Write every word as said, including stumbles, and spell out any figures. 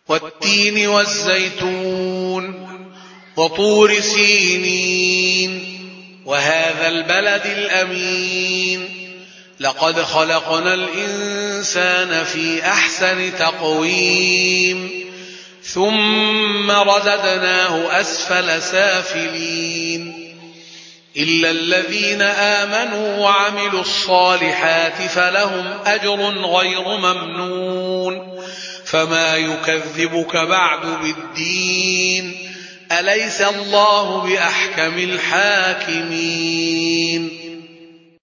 والتين والزيتون وطور سينين وهذا البلد الأمين لقد خلقنا الإنسان في أحسن تقويم ثم رددناه أسفل سافلين إلا الذين آمنوا وعملوا الصالحات فلهم أجر غير ممنون فما يكذبك بعد بالدين أليس الله بأحكم الحاكمين